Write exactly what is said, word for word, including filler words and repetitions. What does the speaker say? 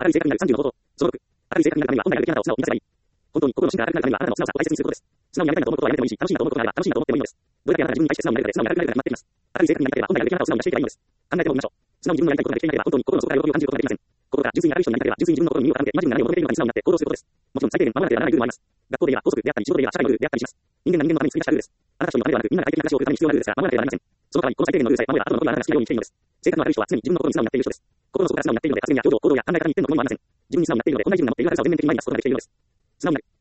明るい性格になるさんじゅうの方法。そのろく。明るい性格になるためには本来あるべきあなたを素直さを大切にすることです。本当に心の芯から明るくなるためにはあなたの素直さを大切にすることです。素直になりたいなと思うことはやめてもいいし、楽しいなと思うことがあれば楽しいなと思ってもいいのです。どうやってあなたが自分に対して素直になるかで素直になるかが決まってきます。明るい性格になりたければ本来あるべきあなたを素直にしていけばいいのです。考えてもみましょう。素直に自分のやりたいことができていなければ本当に心の底から喜びを感じることができません。心から純粋に明るい人になりたければ純粋に自分の心に耳を傾け、イマジンな何を求めているのかに素直になって行動することです。もちろん最低限守らなければならないルールもあります。学校で言えば校則であったり仕事で言えば社会のルールであったりします。人間が人間のために作り出したルールです。あなた一人のためではなく、みんなが快適な暮らしを送るために必要なルールですから守らなければなりません。その代わりこの最低限のルールさえ守れば後のことはあなたが好きなように生きていいのです。性格の明るい人は常に自分の心に素直になっている人です。心の底から素直になっているので発言や表情、行動や考え方に一点の疑問もありません。自分に素直になっているので同じ自分が持っている悪さを全面的に前に出すことができているのです。素直になる。